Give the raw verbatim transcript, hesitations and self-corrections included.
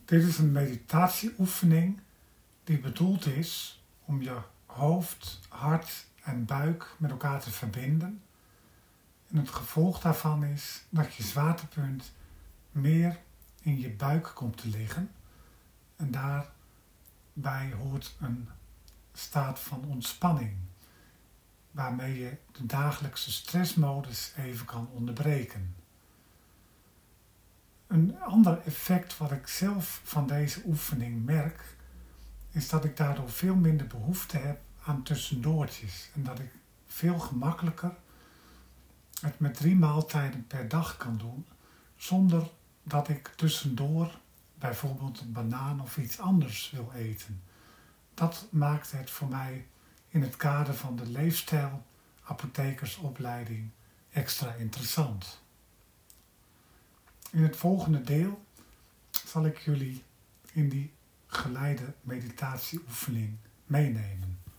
Dit is een meditatieoefening die bedoeld is om je hoofd, hart en buik met elkaar te verbinden. En het gevolg daarvan is dat je zwaartepunt meer in je buik komt te liggen. En daarbij hoort een staat van ontspanning, waarmee je de dagelijkse stressmodus even kan onderbreken. Een ander effect wat ik zelf van deze oefening merk, is dat ik daardoor veel minder behoefte heb aan tussendoortjes. En dat ik veel gemakkelijker het met drie maaltijden per dag kan doen, zonder dat ik tussendoor bijvoorbeeld een banaan of iets anders wil eten. Dat maakt het voor mij in het kader van de leefstijl apothekersopleiding extra interessant. In het volgende deel zal ik jullie in die geleide meditatieoefening meenemen.